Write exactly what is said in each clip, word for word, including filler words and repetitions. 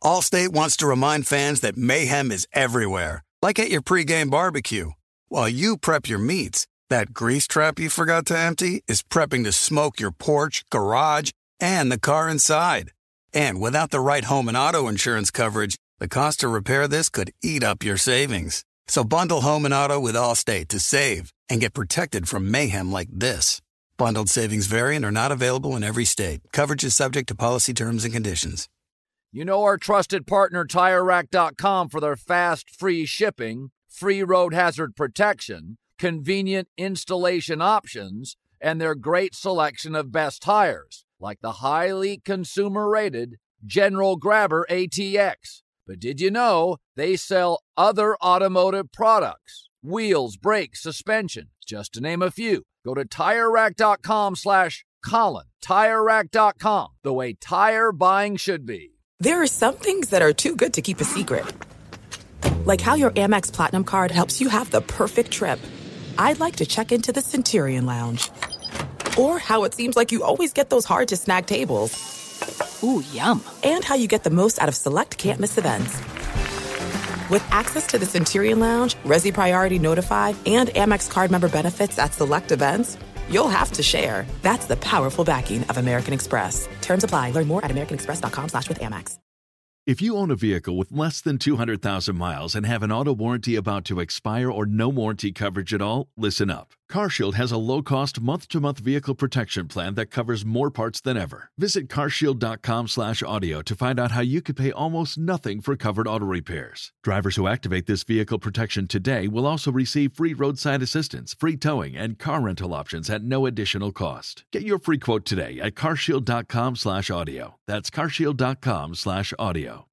Allstate wants to remind fans that mayhem is everywhere, like at your pregame barbecue. While you prep your meats, that grease trap you forgot to empty is prepping to smoke your porch, garage, and the car inside. And without the right home and auto insurance coverage, the cost to repair this could eat up your savings. So bundle home and auto with Allstate to save and get protected from mayhem like this. Bundled savings vary and are not available in every state. Coverage is subject to policy terms and conditions. You know our trusted partner Tire Rack dot com for their fast, free shipping, free road hazard protection, convenient installation options, and their great selection of best tires, like the highly consumer-rated General Grabber A T X. But did you know they sell other automotive products? Wheels, brakes, suspension, just to name a few. Go to Tire Rack dot com slash Colin. Tire Rack dot com, the way tire buying should be. There are some things that are too good to keep a secret. Like how your Amex Platinum card helps you have the perfect trip. I'd like to check into the Centurion Lounge. Or how it seems like you always get those hard-to-snag tables. Ooh, yum. And how you get the most out of select can't-miss events. With access to the Centurion Lounge, Resi Priority Notified, and Amex card member benefits at select events, you'll have to share. That's the powerful backing of American Express. Terms apply. Learn more at americanexpress.com slash with Amex. If you own a vehicle with less than two hundred thousand miles and have an auto warranty about to expire or no warranty coverage at all, listen up. CarShield has a low-cost month-to-month vehicle protection plan that covers more parts than ever. Visit carshield.com slash audio to find out how you could pay almost nothing for covered auto repairs. Drivers who activate this vehicle protection today will also receive free roadside assistance, free towing, and car rental options at no additional cost. Get your free quote today at carshield.com slash audio. That's carshield.com slash audio.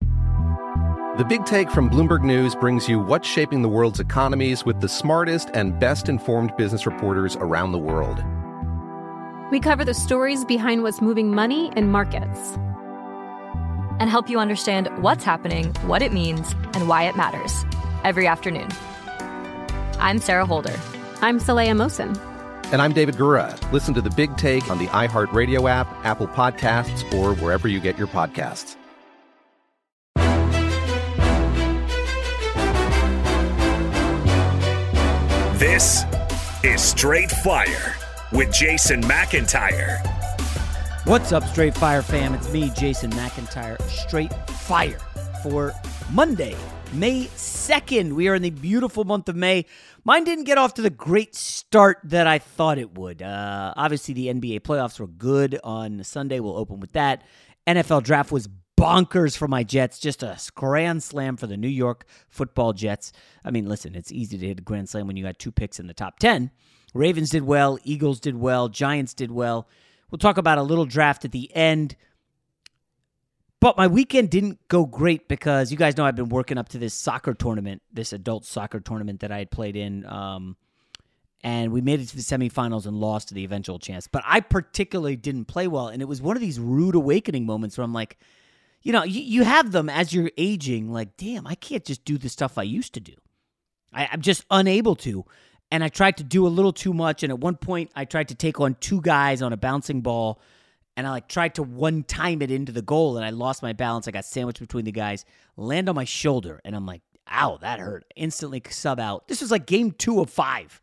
The Big Take from Bloomberg News brings you what's shaping the world's economies with the smartest and best-informed business reporters around the world. We cover the stories behind what's moving money and markets, and help you understand what's happening, what it means, and why it matters every afternoon. I'm Sarah Holder. I'm Saleha Mohsin. And I'm David Gura. Listen to The Big Take on the iHeartRadio app, Apple Podcasts, or wherever you get your podcasts. This is Straight Fire with Jason McIntyre. What's up, Straight Fire fam? It's me, Jason McIntyre. Straight Fire for Monday, May second. We are in the beautiful month of May. Mine didn't get off to the great start that I thought it would. Uh, obviously, the N B A playoffs were good on Sunday. We'll open with that. N F L draft was bonkers for my Jets. Just a grand slam for the New York football Jets. I mean, listen, it's easy to hit a grand slam when you got two picks in the top ten. Ravens did well. Eagles did well. Giants did well. We'll talk about a little draft at the end. But my weekend didn't go great because you guys know I've been working up to this soccer tournament, this adult soccer tournament that I had played in. Um, and we made it to the semifinals and lost to the eventual chance. But I particularly didn't play well. And it was one of these rude awakening moments where I'm like, you know, you, you have them as you're aging, like, damn, I can't just do the stuff I used to do. I, I'm just unable to. And I tried to do a little too much. And at one point, I tried to take on two guys on a bouncing ball. And I like tried to one time it into the goal. And I lost my balance. I got sandwiched between the guys, land on my shoulder. And I'm like, ow, that hurt. Instantly sub out. This was like game two of five.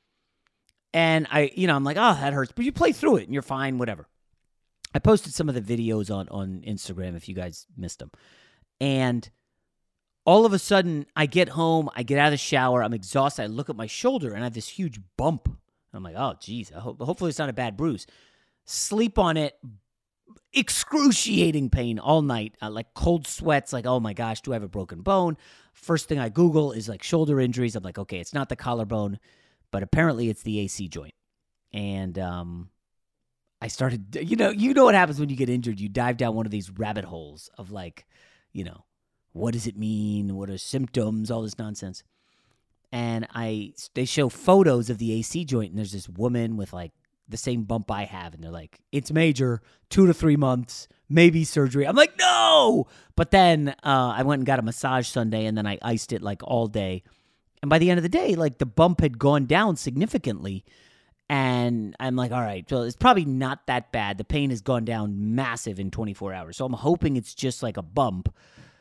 And I, you know, I'm like, oh, that hurts. But you play through it and you're fine, whatever. I posted some of the videos on, on Instagram if you guys missed them. And all of a sudden, I get home, I get out of the shower, I'm exhausted, I look at my shoulder, and I have this huge bump. I'm like, oh, geez, I hope, hopefully it's not a bad bruise. Sleep on it, excruciating pain all night, uh, like cold sweats, like, oh my gosh, do I have a broken bone? First thing I Google is like shoulder injuries. I'm like, okay, it's not the collarbone, but apparently it's the A C joint. And, um... I started, you know, you know what happens when you get injured. You dive down one of these rabbit holes of like, you know, what does it mean? What are symptoms? All this nonsense. And I, they show photos of the A C joint, and there's this woman with like the same bump I have, and they're like, it's major, two to three months, maybe surgery. I'm like, no! But then uh, I went and got a massage Sunday, and then I iced it like all day. And by the end of the day, like the bump had gone down significantly. And I'm like, all right, so it's probably not that bad. The pain has gone down massive in twenty-four hours. So I'm hoping it's just like a bump,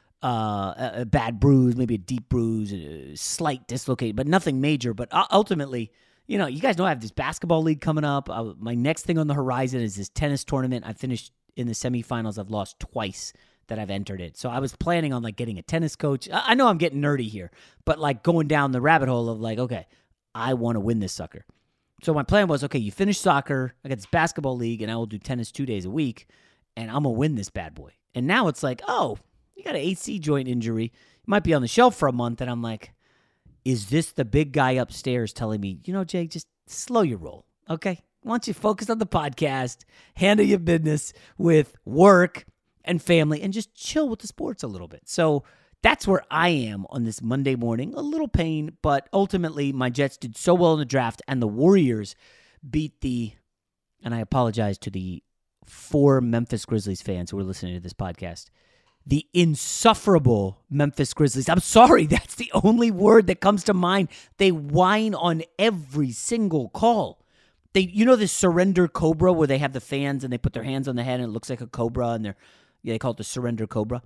uh, a, a bad bruise, maybe a deep bruise, a slight dislocate, but nothing major. But ultimately, you know, you guys know I have this basketball league coming up. I, my next thing on the horizon is this tennis tournament. I finished in the semifinals. I've lost twice that I've entered it. So I was planning on like getting a tennis coach. I, I know I'm getting nerdy here, but like going down the rabbit hole of like, okay, I want to win this sucker. So my plan was, okay, you finish soccer, I got this basketball league, and I will do tennis two days a week, and I'm going to win this bad boy. And now it's like, oh, you got an A C joint injury. You might be on the shelf for a month, and I'm like, is this the big guy upstairs telling me, you know, Jay, just slow your roll, okay? Why don't you focus on the podcast, handle your business with work and family, and just chill with the sports a little bit. So that's where I am on this Monday morning. A little pain, but ultimately my Jets did so well in the draft, and the Warriors beat the, and I apologize to the four Memphis Grizzlies fans who are listening to this podcast, the insufferable Memphis Grizzlies. I'm sorry, that's the only word that comes to mind. They whine on every single call. They, you know this surrender cobra where they have the fans and they put their hands on the head and it looks like a cobra, and they're, yeah, they call it the surrender cobra.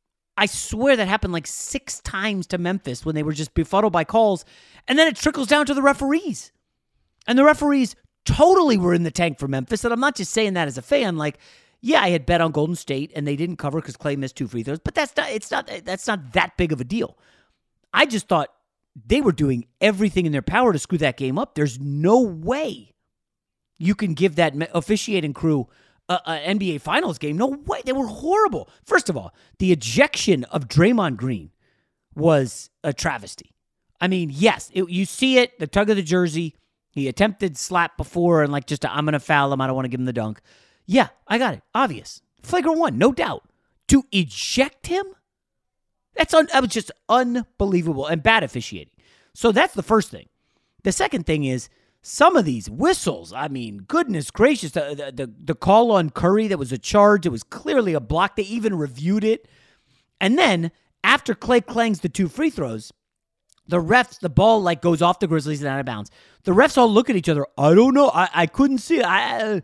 I swear that happened like six times to Memphis when they were just befuddled by calls. And then it trickles down to the referees. And the referees totally were in the tank for Memphis. And I'm not just saying that as a fan. Like, yeah, I had bet on Golden State and they didn't cover because Clay missed two free throws. But that's not, it's not, that's not that big of a deal. I just thought they were doing everything in their power to screw that game up. There's no way you can give that officiating crew an N B A Finals game. No way. They were horrible. First of all, the ejection of Draymond Green was a travesty. I mean, yes, it, you see it, the tug of the jersey. He attempted slap before and like just, a, I'm going to foul him. I don't want to give him the dunk. Yeah, I got it. Obvious. Flagrant one, no doubt. To eject him? That's un, that was just unbelievable and bad officiating. So that's the first thing. The second thing is, some of these whistles, I mean, goodness gracious, the, the the the call on Curry that was a charge, it was clearly a block. They even reviewed it. And then, after Clay clangs the two free throws, the refs, the ball like goes off the Grizzlies and out of bounds. The refs all look at each other. I don't know. I, I couldn't see it. I,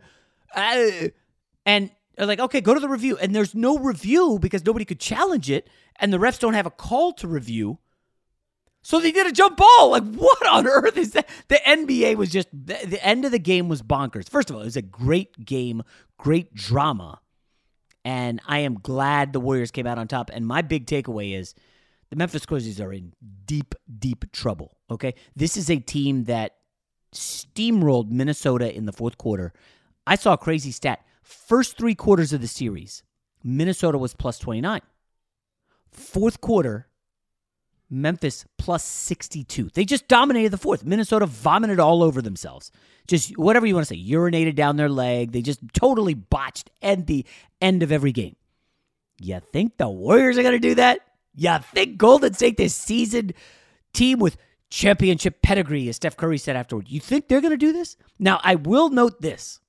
I, and they're like, okay, go to the review. And there's no review because nobody could challenge it. And the refs don't have a call to review. So they did a jump ball. Like, what on earth is that? The N B A was just, the, the end of the game was bonkers. First of all, it was a great game, great drama. And I am glad the Warriors came out on top. And my big takeaway is the Memphis Grizzlies are in deep, deep trouble, okay? This is a team that steamrolled Minnesota in the fourth quarter. I saw a crazy stat. First three quarters of the series, Minnesota was plus twenty-nine. Fourth quarter, Memphis plus sixty-two. They just dominated the fourth. Minnesota vomited all over themselves. Just whatever you want to say, urinated down their leg. They just totally botched at the end of every game. You think the Warriors are going to do that? You think Golden State, this seasoned team with championship pedigree, as Steph Curry said afterward, you think they're going to do this? Now, I will note this.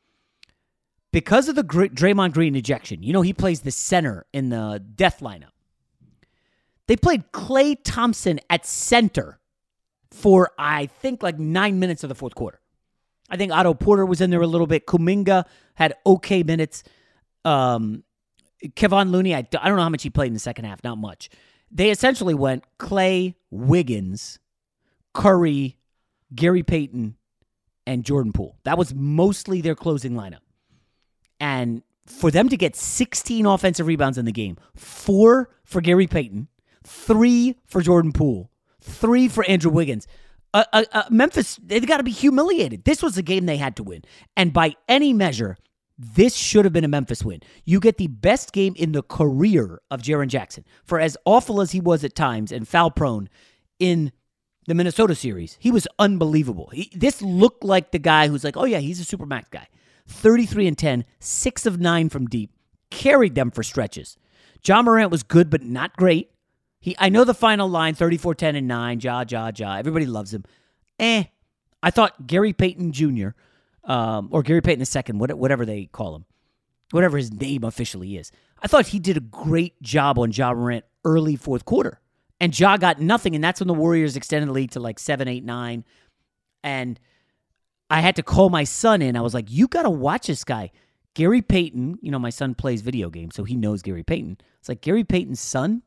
Because of the Draymond Green ejection, you know he plays the center in the death lineup. They played Klay Thompson at center for, I think, like nine minutes of the fourth quarter. I think Otto Porter was in there a little bit. Kuminga had okay minutes. Um, Kevon Looney, I, I don't know how much he played in the second half. Not much. They essentially went Klay, Wiggins, Curry, Gary Payton, and Jordan Poole. That was mostly their closing lineup. And for them to get sixteen offensive rebounds in the game, four for Gary Payton, three for Jordan Poole, three for Andrew Wiggins. Uh, uh, uh, Memphis, they've got to be humiliated. This was a game they had to win. And by any measure, this should have been a Memphis win. You get the best game in the career of Jaren Jackson. For as awful as he was at times and foul-prone in the Minnesota series, he was unbelievable. He, this looked like the guy who's like, oh yeah, he's a Supermax guy. thirty-three and ten, six of nine from deep, carried them for stretches. Ja Morant was good, but not great. He, I know the final line, thirty-four, ten, and nine, Ja, Ja, Ja. Everybody loves him. Eh. I thought Gary Payton Junior, um, or Gary Payton the second, whatever they call him, whatever his name officially is, I thought he did a great job on Ja Morant early fourth quarter. And Ja got nothing, and that's when the Warriors extended the lead to like seven, eight, nine. And I had to call my son in. I was like, you got to watch this guy. Gary Payton, you know, my son plays video games, so he knows Gary Payton. It's like Gary Payton's son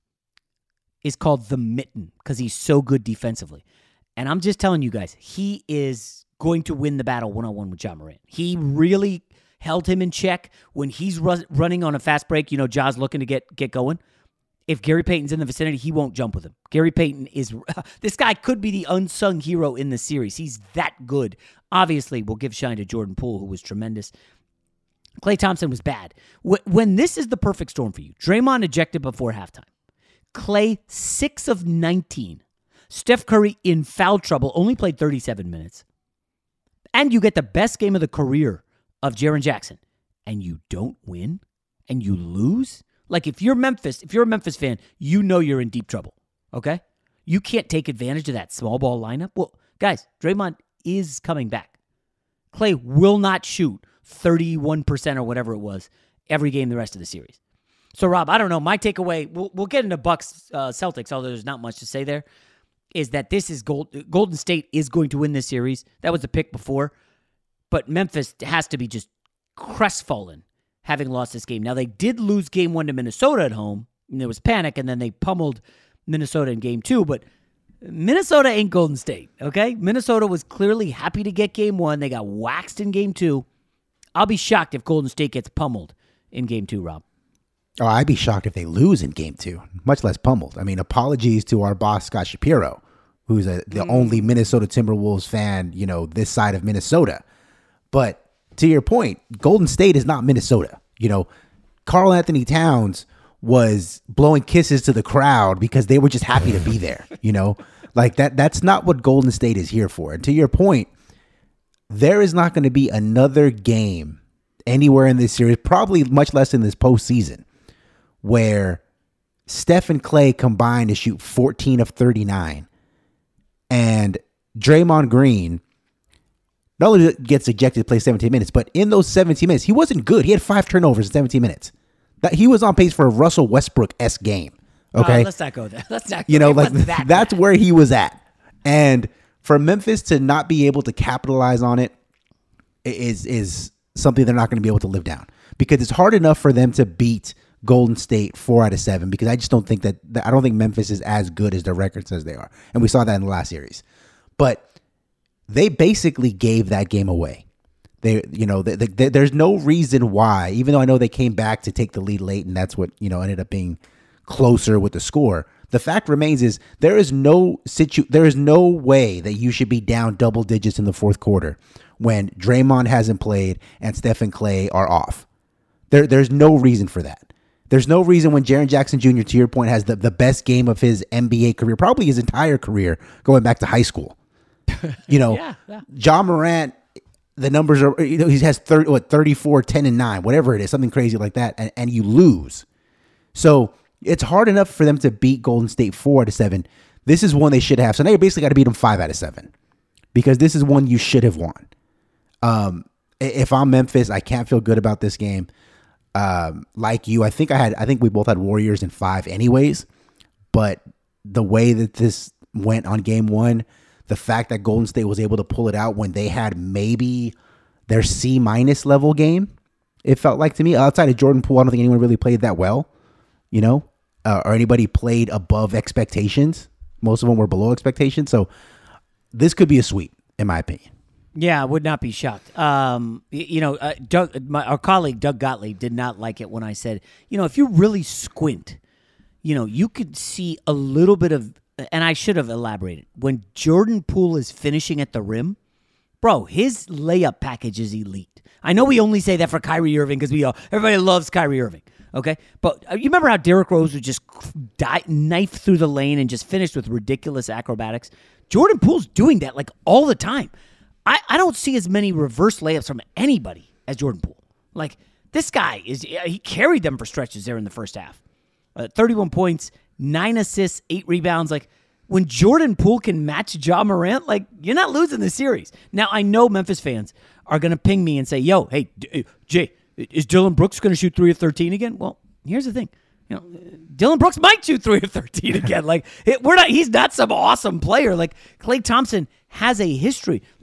is called the Mitten because he's so good defensively. And I'm just telling you guys, he is going to win the battle one-on-one with Ja Morant. He really held him in check when he's ru- running on a fast break. You know, Ja's looking to get, get going. If Gary Payton's in the vicinity, he won't jump with him. Gary Payton is... This guy could be the unsung hero in the series. He's that good. Obviously, we'll give shine to Jordan Poole, who was tremendous. Klay Thompson was bad. When this is the perfect storm for you, Draymond ejected before halftime. Klay, six of nineteen. Steph Curry in foul trouble, only played thirty-seven minutes. And you get the best game of the career of Jaren Jackson. And you don't win? And you lose? Like, if you're Memphis, if you're a Memphis fan, you know you're in deep trouble, okay? You can't take advantage of that small ball lineup. Well, guys, Draymond is coming back. Klay will not shoot thirty-one percent or whatever it was every game the rest of the series. So, Rob, I don't know. My takeaway, we'll, we'll get into Bucks uh, Celtics, although there's not much to say there, is that this is Gold, Golden State is going to win this series. That was the pick before. But Memphis has to be just crestfallen having lost this game. Now, they did lose game one to Minnesota at home, and there was panic, and then they pummeled Minnesota in game two, but Minnesota ain't Golden State, okay? Minnesota was clearly happy to get game one. They got waxed in game two. I'll be shocked if Golden State gets pummeled in game two, Rob. Oh, I'd be shocked if they lose in game two, much less pummeled. I mean, apologies to our boss, Scott Shapiro, who's a, the mm. only Minnesota Timberwolves fan, you know, this side of Minnesota. But to your point, Golden State is not Minnesota. You know, Karl Anthony Towns was blowing kisses to the crowd because they were just happy to be there. You know, like that. That's not what Golden State is here for. And to your point, there is not going to be another game anywhere in this series, probably much less in this postseason, where Steph and Klay combine to shoot fourteen of thirty-nine, and Draymond Green not only gets ejected to play seventeen minutes, but in those seventeen minutes, he wasn't good. He had five turnovers in seventeen minutes. That he was on pace for a Russell Westbrook-esque game. Okay, uh, let's not go there. Let's not. Go you know, there. like that that's bad. where he was at, and for Memphis to not be able to capitalize on it is is something they're not going to be able to live down, because it's hard enough for them to beat Golden State four out of seven, because I just don't think that, that I don't think Memphis is as good as their record says they are, and we saw that in the last series. But they basically gave that game away. They, you know, they, they, there's no reason why, even though I know they came back to take the lead late, and that's what, you know, ended up being closer with the score. The fact remains is there is no situ, there is no way that you should be down double digits in the fourth quarter when Draymond hasn't played and Steph and Klay are off. There, there's no reason for that. There's no reason when Jaren Jackson Junior, to your point, has the, the best game of his N B A career, probably his entire career, going back to high school. You know, yeah, yeah. Ja Morant, the numbers are, you know, he has thirty, what, thirty-four, ten, and nine, whatever it is, something crazy like that, and, and you lose. So it's hard enough for them to beat Golden State four out of seven. This is one they should have. So now you basically got to beat them five out of seven, because this is one you should have won. Um, if I'm Memphis, I can't feel good about this game. Um, like you, I think I had, I think we both had Warriors in five anyways, but the way that this went on game one, the fact that Golden State was able to pull it out when they had maybe their C minus level game, it felt like to me. Outside of Jordan Poole, I don't think anyone really played that well, you know, uh, or anybody played above expectations. Most of them were below expectations. So this could be a sweep, in my opinion. Yeah, I would not be shocked. Um, you know, uh, Doug, my, our colleague Doug Gottlieb did not like it when I said, you know, if you really squint, you know, you could see a little bit of, and I should have elaborated, when Jordan Poole is finishing at the rim, bro, his layup package is elite. I know we only say that for Kyrie Irving because we all, everybody loves Kyrie Irving, okay? But you remember how Derrick Rose would just die, knife through the lane and just finished with ridiculous acrobatics? Jordan Poole's doing that like all the time. I, I don't see as many reverse layups from anybody as Jordan Poole. Like, this guy, is he carried them for stretches there in the first half. Uh, thirty-one points, nine assists, eight rebounds. Like, when Jordan Poole can match Ja Morant, like, you're not losing the series. Now, I know Memphis fans are going to ping me and say, yo, hey, D- Jay, is Dillon Brooks going to shoot three of thirteen again? Well, here's the thing. You know, Dillon Brooks might shoot three of thirteen again. Like, it, we're not, he's not some awesome player. Like, Klay Thompson has a history. Like,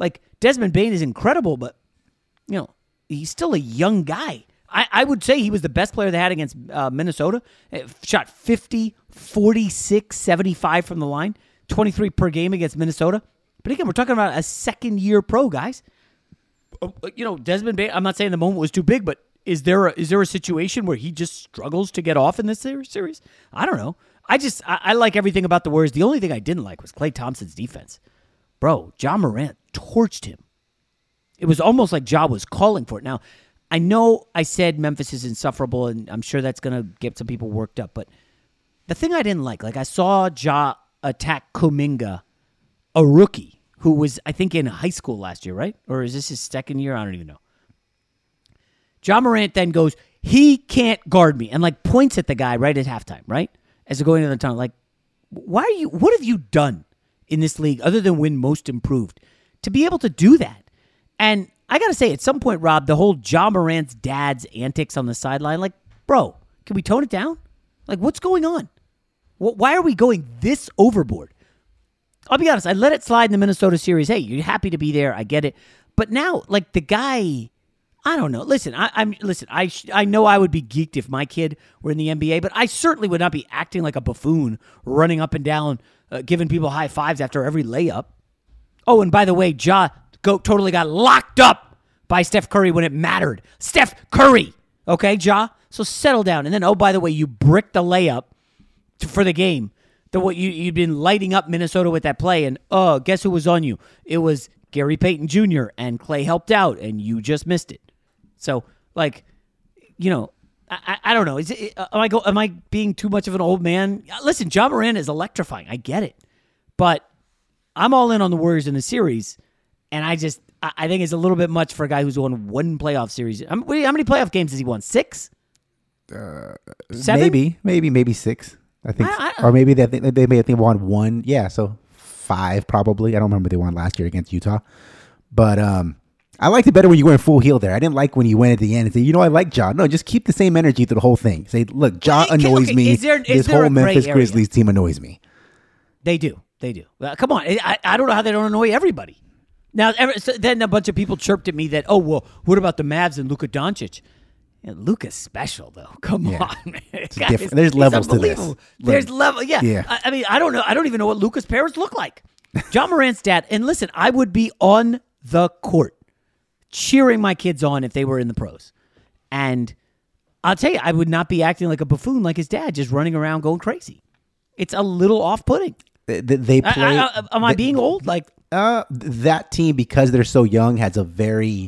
Desmond Bane is incredible, but, you know, he's still a young guy. I, I would say he was the best player they had against uh, Minnesota. Shot fifty, forty-six, seventy-five from the line, twenty-three per game against Minnesota. But again, we're talking about a second-year pro, guys. You know, Desmond Bane, I'm not saying the moment was too big, but is there a, is there a situation where he just struggles to get off in this series? I don't know. I just, I, I like everything about the Warriors. The only thing I didn't like was Klay Thompson's defense. Bro, Ja Morant torched him. It was almost like Ja was calling for it. Now, I know I said Memphis is insufferable, and I'm sure that's going to get some people worked up, but the thing I didn't like, like I saw Ja attack Kuminga, a rookie who was, I think, in high school last year, right? Or is this his second year? I don't even know. Ja Morant then goes, he can't guard me, and like points at the guy right at halftime, right? As they're going into the tunnel. Like, why are you, what have you done in this league other than win most improved to be able to do that? And I got to say, at some point, Rob, the whole Ja Morant's dad's antics on the sideline, like, bro, can we tone it down? Like, what's going on? Why are we going this overboard? I'll be honest, I let it slide in the Minnesota series. Hey, you're happy to be there. I get it. But now, like, the guy, I don't know. Listen, I, I'm listen. I sh- I know I would be geeked if my kid were in the N B A, but I certainly would not be acting like a buffoon, running up and down, uh, giving people high fives after every layup. Oh, and by the way, Ja go totally got locked up by Steph Curry when it mattered. Steph Curry, okay, Ja. So settle down. And then, oh, by the way, you bricked the layup to, for the game. The what you you'd been lighting up Minnesota with that play, and oh, guess who was on you? It was Gary Payton Junior and Klay helped out, and you just missed it. So, like, you know, I, I, I don't know. Is it, am I go? Am I being too much of an old man? Listen, Ja Morant is electrifying. I get it, but I'm all in on the Warriors in the series, and I just I, I think it's a little bit much for a guy who's won one playoff series. How many playoff games has he won? Six? Uh, Seven? Maybe, maybe, maybe six. I think, I, I, or maybe they think they may have won one. Yeah, so five probably. I don't remember they won last year against Utah, but um. I liked it better when you went full heel there. I didn't like when you went at the end and said, you know, I like Ja. No, just keep the same energy through the whole thing. Say, look, Ja well, annoys okay, me. Is there, is this whole Memphis area? Grizzlies team annoys me. They do. They do. Well, come on. I, I don't know how they don't annoy everybody. Now, ever, so then a bunch of people chirped at me that, oh, well, what about the Mavs and Luka Doncic? Yeah, Luka's special, though. Come yeah. on, man. Guys, There's levels to this. Look, There's level. Yeah. yeah. I, I mean, I don't know. I don't even know what Luka's parents look like. Ja Morant's dad. And listen, I would be on the court cheering my kids on if they were in the pros. And I'll tell you, I would not be acting like a buffoon like his dad, just running around going crazy. It's a little off-putting. They, they play. I, I, am I they, being old? Like uh, that team, because they're so young, has a very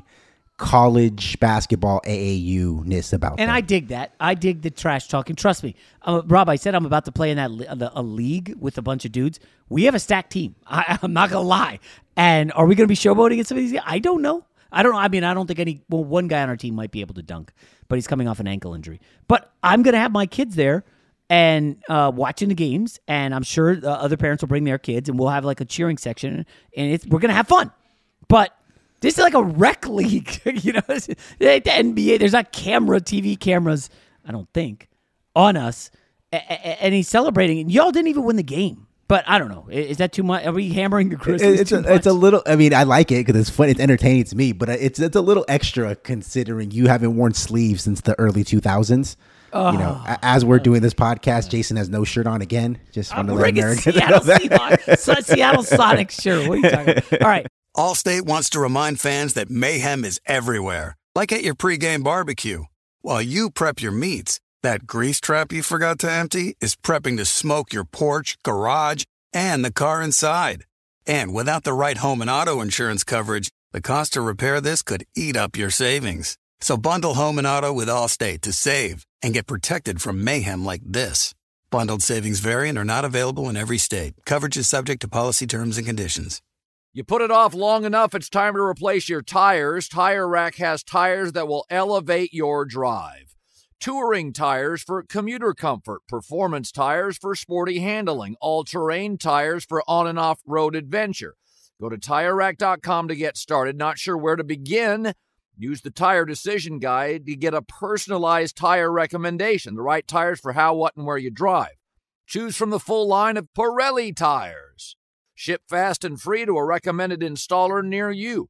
college basketball A A U-ness about and them. And I dig that. I dig the trash talking. Trust me. Uh, Rob, I said I'm about to play in that li- a league with a bunch of dudes. We have a stacked team. I, I'm not going to lie. And are we going to be showboating against some of these guys? I don't know. I don't know. I mean, I don't think any, well, one guy on our team might be able to dunk, but he's coming off an ankle injury. But I'm going to have my kids there and uh, watching the games, and I'm sure uh, other parents will bring their kids, and we'll have like a cheering section, and it's, we're going to have fun. But this is like a rec league, you know, the N B A, there's not camera, T V cameras, I don't think, on us, and he's celebrating, and y'all didn't even win the game. But I don't know. Is that too much? Are we hammering the Grizzlies it's too a, much? It's a little. I mean, I like it because it's fun. It's entertaining to me. But it's it's a little extra considering you haven't worn sleeves since the early two thousands. Oh. You know, as we're doing this podcast, Jason has no shirt on again. Just want to let Americans know that. Seattle, Seattle Sonics shirt. What are you talking about? All right. Allstate wants to remind fans that mayhem is everywhere, like at your pregame barbecue. While you prep your meats, that grease trap you forgot to empty is prepping to smoke your porch, garage, and the car inside. And without the right home and auto insurance coverage, the cost to repair this could eat up your savings. So bundle home and auto with Allstate to save and get protected from mayhem like this. Bundled savings vary and are not available in every state. Coverage is subject to policy terms and conditions. You put it off long enough, it's time to replace your tires. Tire Rack has tires that will elevate your drive. Touring tires for commuter comfort, performance tires for sporty handling, all-terrain tires for on- and off-road adventure. Go to Tire Rack dot com to get started. Not sure where to begin? Use the Tire Decision Guide to get a personalized tire recommendation, the right tires for how, what, and where you drive. Choose from the full line of Pirelli tires. Ship fast and free to a recommended installer near you.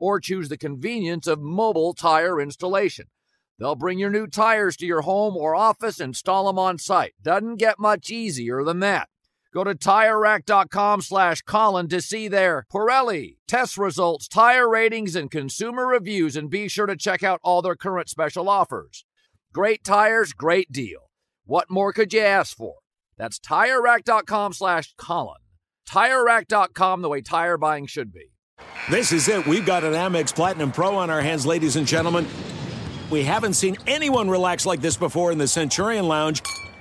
or choose the convenience of mobile tire installation. They'll bring your new tires to your home or office and install them on site. Doesn't get much easier than that. Go to TireRack.com slash Colin to see their Pirelli test results, tire ratings, and consumer reviews, and be sure to check out all their current special offers. Great tires, great deal. What more could you ask for? That's TireRack.com slash Colin. TireRack dot com, the way tire buying should be. This is it. We've got an Amex Platinum Pro on our hands, ladies and gentlemen. We haven't seen anyone relax like this before in the Centurion Lounge.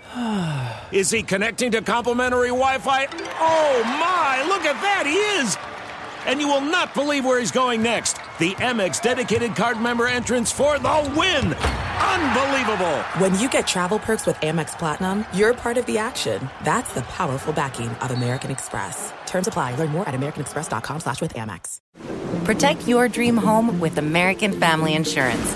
Is he connecting to complimentary Wi-Fi? Oh, my! Look at that! He is! And you will not believe where he's going next. The Amex dedicated card member entrance for the win! Unbelievable! When you get travel perks with Amex Platinum, you're part of the action. That's the powerful backing of American Express. Terms apply. Learn more at americanexpress.com slash with Amex. Protect your dream home with American Family Insurance.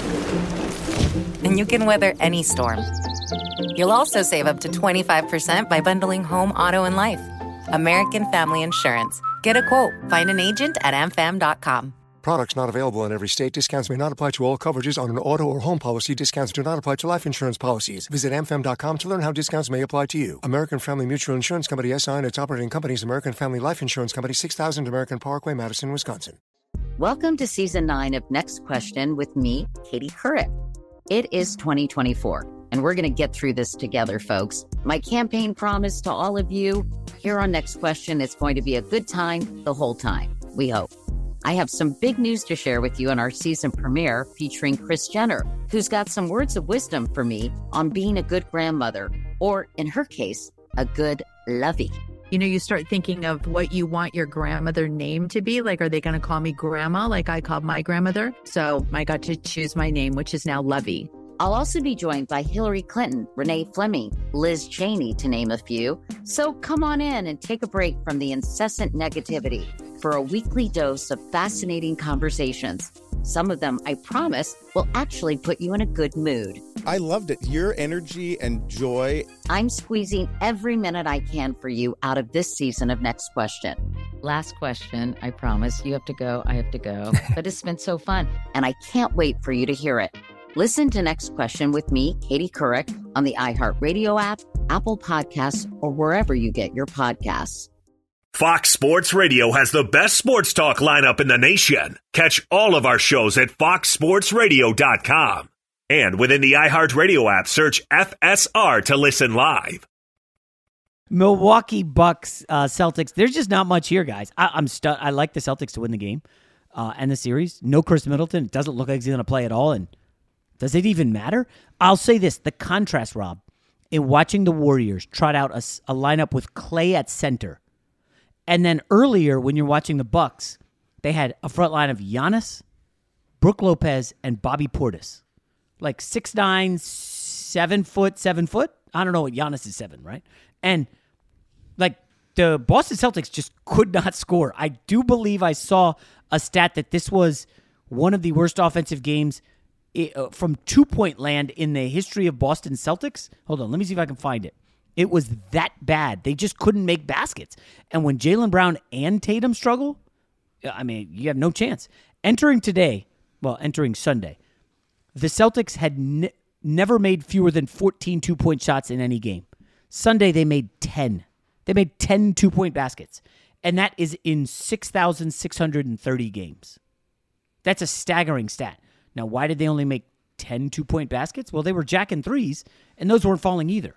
And you can weather any storm. You'll also save up to twenty-five percent by bundling home, auto, and life. American Family Insurance. Get a quote. Find an agent at a m fam dot com. Products not available in every state. Discounts may not apply to all coverages on an auto or home policy. Discounts do not apply to life insurance policies. Visit a m fam dot com to learn how discounts may apply to you. American Family Mutual Insurance Company, S I and its operating companies, American Family Life Insurance Company, six thousand American Parkway, Madison, Wisconsin. Welcome to Season nine of Next Question with me, Katie Couric. It is twenty twenty-four, and we're going to get through this together, folks. My campaign promise to all of you, here on Next Question, it's going to be a good time the whole time, we hope. I have some big news to share with you in our season premiere featuring Kris Jenner, who's got some words of wisdom for me on being a good grandmother, or in her case, a good lovey. You know, you start thinking of what you want your grandmother name to be. Like, are they going to call me grandma like I called my grandmother? So I got to choose my name, which is now Lovey. I'll also be joined by Hillary Clinton, Renee Fleming, Liz Cheney, to name a few. So come on in and take a break from the incessant negativity for a weekly dose of fascinating conversations. Some of them, I promise, will actually put you in a good mood. I loved it. Your energy and joy. I'm squeezing every minute I can for you out of this season of Next Question. Last question, I promise. You have to go, I have to go. But it's been so fun, and I can't wait for you to hear it. Listen to Next Question with me, Katie Couric, on the iHeartRadio app, Apple Podcasts, or wherever you get your podcasts. Fox Sports Radio has the best sports talk lineup in the nation. Catch all of our shows at fox sports radio dot com. And within the iHeartRadio app, search F S R to listen live. Milwaukee Bucks, uh, Celtics. There's just not much here, guys. I, I'm stu- I like the Celtics to win the game uh, and the series. No Chris Middleton. It doesn't look like he's going to play at all. And does it even matter? I'll say this. The contrast, Rob, in watching the Warriors trot out a, a lineup with Clay at center. And then earlier, when you're watching the Bucks, they had a front line of Giannis, Brook Lopez, and Bobby Portis. Like six nine, seven foot, seven foot. I don't know what Giannis is seven, right? And like the Boston Celtics just could not score. I do believe I saw a stat that this was one of the worst offensive games from two-point land in the history of Boston Celtics. Hold on, let me see if I can find it. It was that bad. They just couldn't make baskets. And when Jaylen Brown and Tatum struggle, I mean, you have no chance. Entering today, well, entering Sunday, the Celtics had ne- never made fewer than fourteen two-point shots in any game. Sunday, they made ten. They made ten two-point baskets. And that is in six thousand six hundred thirty games. That's a staggering stat. Now, why did they only make ten two-point baskets? Well, they were jacking threes, and those weren't falling either.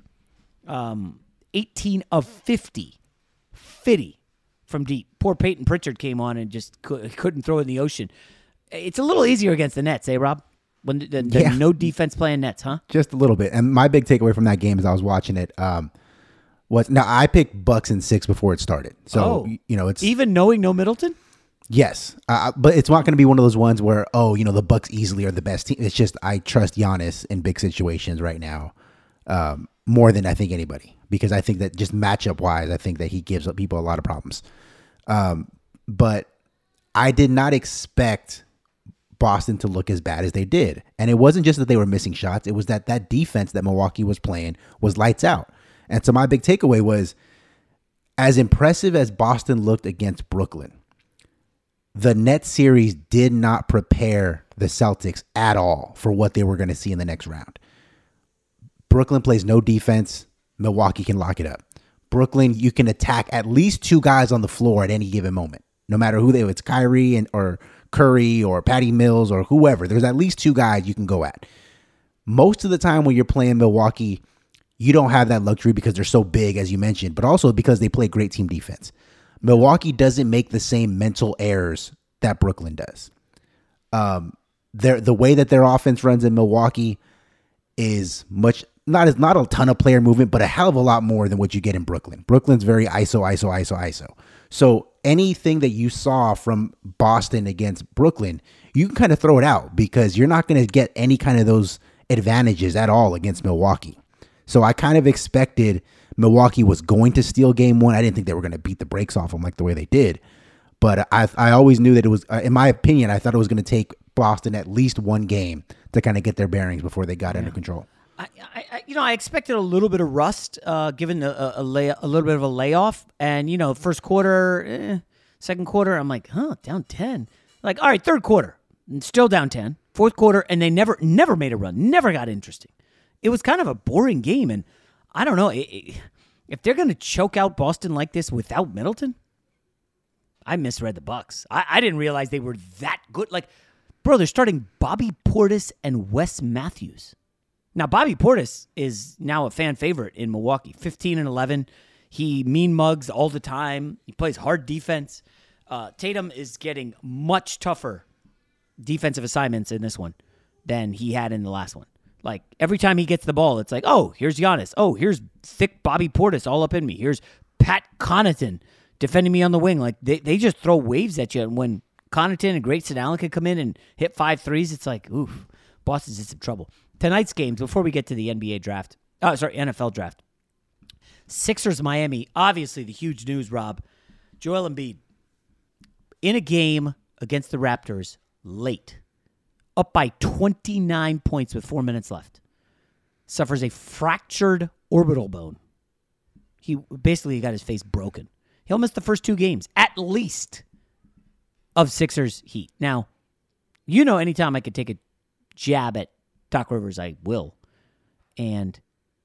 Um, eighteen of fifty. fifty from deep. Poor Peyton Pritchard came on and just could, couldn't throw it in the ocean. It's a little easier against the Nets, eh, Rob? When the, the, the yeah. no defense playing Nets, huh? Just a little bit. And my big takeaway from that game as I was watching it um, was, now I picked Bucks in six before it started. So, oh, you know, it's even knowing no Middleton? Yes, uh, but it's not going to be one of those ones where, oh, you know, the Bucks easily are the best team. It's just I trust Giannis in big situations right now um, more than I think anybody, because I think that just matchup wise, I think that he gives people a lot of problems. Um, but I did not expect Boston to look as bad as they did. And it wasn't just that they were missing shots. It was that that defense that Milwaukee was playing was lights out. And so my big takeaway was, as impressive as Boston looked against Brooklyn, the Nets series did not prepare the Celtics at all for what they were going to see in the next round. Brooklyn plays no defense. Milwaukee can lock it up. Brooklyn, you can attack at least two guys on the floor at any given moment, no matter who they are. It's Kyrie and or Curry or Patty Mills or whoever. There's at least two guys you can go at. Most of the time when you're playing Milwaukee, you don't have that luxury because they're so big, as you mentioned, but also because they play great team defense. Milwaukee doesn't make the same mental errors that Brooklyn does. Um, the way that their offense runs in Milwaukee is much not as not a ton of player movement, but a hell of a lot more than what you get in Brooklyn. Brooklyn's very I S O, I S O, I S O, I S O. So anything that you saw from Boston against Brooklyn, you can kind of throw it out because you're not going to get any kind of those advantages at all against Milwaukee. So I kind of expected Milwaukee was going to steal game one. I didn't think they were going to beat the brakes off them like the way they did. But I I always knew that it was, uh, in my opinion, I thought it was going to take Boston at least one game to kind of get their bearings before they got yeah. under control. I, I, you know, I expected a little bit of rust, uh, given a, a, a, lay, a little bit of a layoff. And, you know, first quarter, eh, second quarter, I'm like, huh, down ten. Like, all right, third quarter, still down ten. Fourth quarter, and they never, never made a run, never got interesting. It was kind of a boring game. And I don't know, it, it, if they're going to choke out Boston like this without Middleton, I misread the Bucks. I, I didn't realize they were that good. Like, bro, they're starting Bobby Portis and Wes Matthews. Now, Bobby Portis is now a fan favorite in Milwaukee. fifteen and eleven. He mean mugs all the time. He plays hard defense. Uh, Tatum is getting much tougher defensive assignments in this one than he had in the last one. Like, every time he gets the ball, it's like, oh, here's Giannis. Oh, here's thick Bobby Portis all up in me. Here's Pat Connaughton defending me on the wing. Like, they, they just throw waves at you. And when Connaughton and Grayson Allen can come in and hit five threes, it's like, oof, Boston's in some trouble. Tonight's games, before we get to the N B A draft, oh, sorry, N F L draft. Sixers, Miami, obviously the huge news, Rob. Joel Embiid, in a game against the Raptors, late, up by twenty-nine points with four minutes left, suffers a fractured orbital bone. He basically got his face broken. He'll miss the first two games, at least, of Sixers Heat. Now, you know anytime I could take a jab at Doc Rivers, I will. And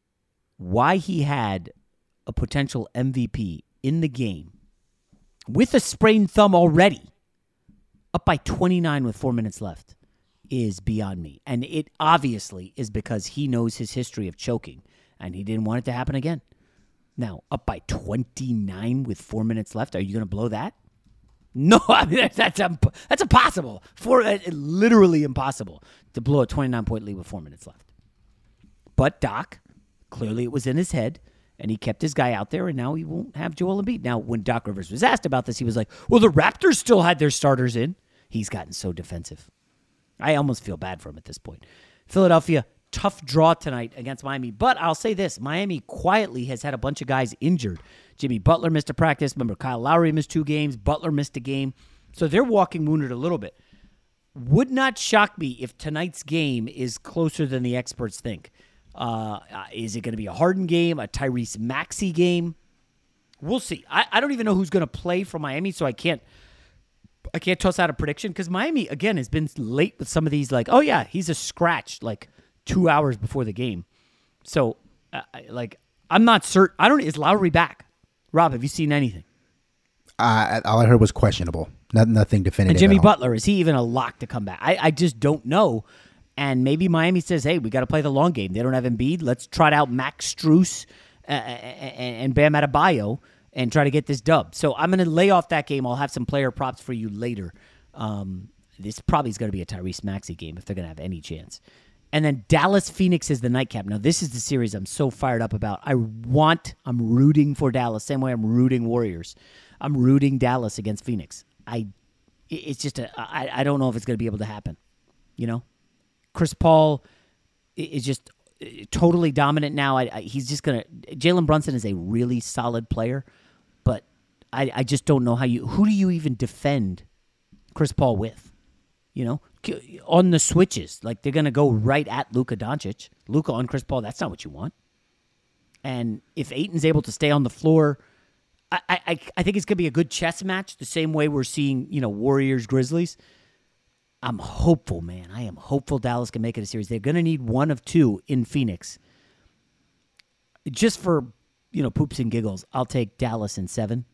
why he had a potential M V P in the game with a sprained thumb already, up by twenty-nine with four minutes left, is beyond me. And it obviously is because he knows his history of choking, and he didn't want it to happen again. Now, up by twenty-nine with four minutes left, are you going to blow that? No, I mean, that's that's, that's impossible. For uh, literally impossible to blow a twenty-nine point lead with four minutes left. But Doc, clearly it was in his head, and he kept his guy out there, and now he won't have Joel Embiid. Now, when Doc Rivers was asked about this, he was like, well, the Raptors still had their starters in. He's gotten so defensive. I almost feel bad for him at this point. Philadelphia, tough draw tonight against Miami. But I'll say this, Miami quietly has had a bunch of guys injured. Jimmy Butler missed a practice. Remember, Kyle Lowry missed two games. Butler missed a game. So they're walking wounded a little bit. Would not shock me if tonight's game is closer than the experts think. Uh, is it going to be a Harden game, a Tyrese Maxey game? We'll see. I, I don't even know who's going to play for Miami, so I can't I can't toss out a prediction because Miami, again, has been late with some of these, like, oh, yeah, he's a scratch, like, two hours before the game. So, uh, like, I'm not certain. I don't, is Lowry back? Rob, have you seen anything? Uh, all I heard was questionable. Not, nothing definitive. And Jimmy Butler, is he even a lock to come back? I, I just don't know. And maybe Miami says, hey, we got to play the long game. They don't have Embiid. Let's trot out Max Strus uh, and Bam Adebayo and try to get this dub. So I'm going to lay off that game. I'll have some player props for you later. Um, this probably is going to be a Tyrese Maxey game if they're going to have any chance. And then Dallas Phoenix is the nightcap. Now, this is the series I'm so fired up about. I want, I'm rooting for Dallas, same way I'm rooting Warriors. I'm rooting Dallas against Phoenix. I, it's just, a, I, I don't know if it's going to be able to happen. You know? Chris Paul is just totally dominant now. I, I, he's just going to, Jalen Brunson is a really solid player, but I, I just don't know how you, who do you even defend Chris Paul with? You know, on the switches, like they're going to go right at Luka Doncic. Luka on Chris Paul, that's not what you want. And if Ayton's able to stay on the floor, I, I, I think it's going to be a good chess match, the same way we're seeing, you know, Warriors, Grizzlies. I'm hopeful, man. I am hopeful Dallas can make it a series. They're going to need one of two in Phoenix. Just for, you know, poops and giggles, I'll take Dallas in seven.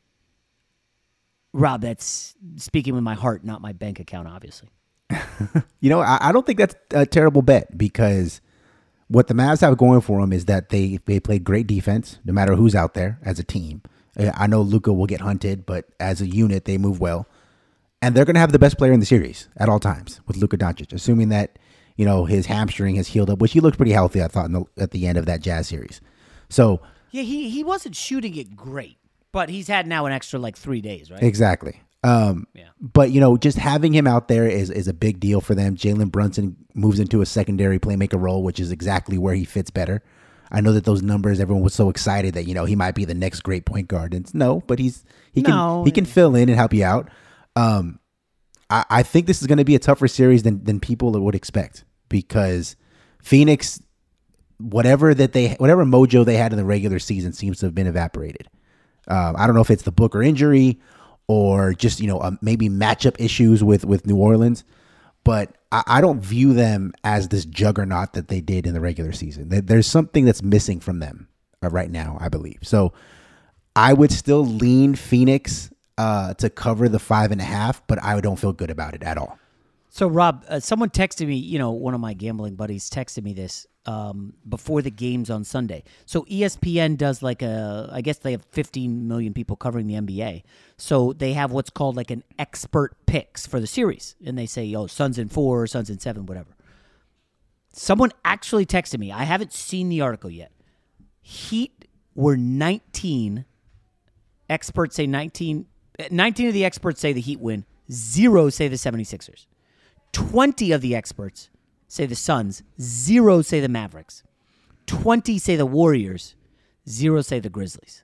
Rob, that's speaking with my heart, not my bank account, obviously. You know, I, I don't think that's a terrible bet because what the Mavs have going for them is that they, they play great defense, no matter who's out there as a team. I know Luka will get hunted, but as a unit, they move well. And they're going to have the best player in the series at all times with Luka Doncic, assuming that, you know, his hamstring has healed up, which he looked pretty healthy, I thought, in the, at the end of that Jazz series. So yeah, he, he wasn't shooting it great, but he's had now an extra, like, three days, right? Exactly. Um, yeah. But, you know, just having him out there is, is a big deal for them. Jalen Brunson moves into a secondary playmaker role, which is exactly where he fits better. I know that those numbers, everyone was so excited that, you know, he might be the next great point guard. And no, but he's he can no. he can fill in and help you out. Um, I, I think this is going to be a tougher series than than people would expect because Phoenix, whatever that they whatever mojo they had in the regular season seems to have been evaporated. Um, I don't know if it's the Booker injury or just, you know, uh, maybe matchup issues with with New Orleans. But I, I don't view them as this juggernaut that they did in the regular season. There's something that's missing from them uh, right now, I believe. So I would still lean Phoenix uh, to cover the five and a half, but I don't feel good about it at all. So, Rob, uh, someone texted me, you know, one of my gambling buddies texted me this um, before the games on Sunday. So E S P N does like a, I guess they have fifteen million people covering the N B A. So they have what's called like an expert picks for the series. And they say, oh, Suns in four, Suns in seven, whatever. Someone actually texted me. I haven't seen the article yet. Heat were nineteen. Experts say nineteen. nineteen of the experts say the Heat win. Zero say the seventy-sixers. twenty of the experts say the Suns. Zero say the Mavericks. twenty say the Warriors. Zero say the Grizzlies.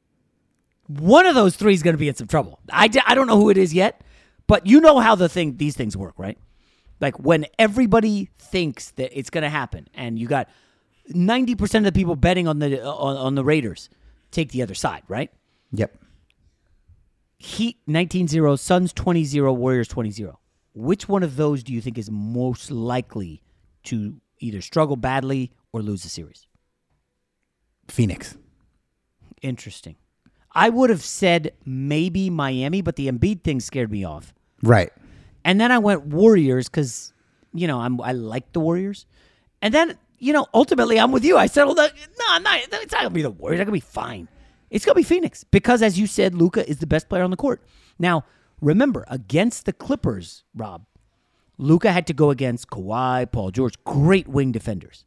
One of those three is going to be in some trouble. I, d- I don't know who it is yet, but you know how the thing these things work, right? Like when everybody thinks that it's going to happen and you got ninety percent of the people betting on the on, on the Raiders take the other side, right? Yep. Heat nineteen zero, Suns twenty zero, Warriors twenty zero. Which one of those do you think is most likely to either struggle badly or lose the series? Phoenix. Interesting. I would have said maybe Miami, but the Embiid thing scared me off. Right. And then I went Warriors because, you know, I'm, I like the Warriors. And then, you know, ultimately I'm with you. I settled that. No, I'm not, it's not going to be the Warriors. It's going to be fine. It's going to be Phoenix because, as you said, Luka is the best player on the court. Now, remember, against the Clippers, Rob, Luka had to go against Kawhi, Paul George, great wing defenders.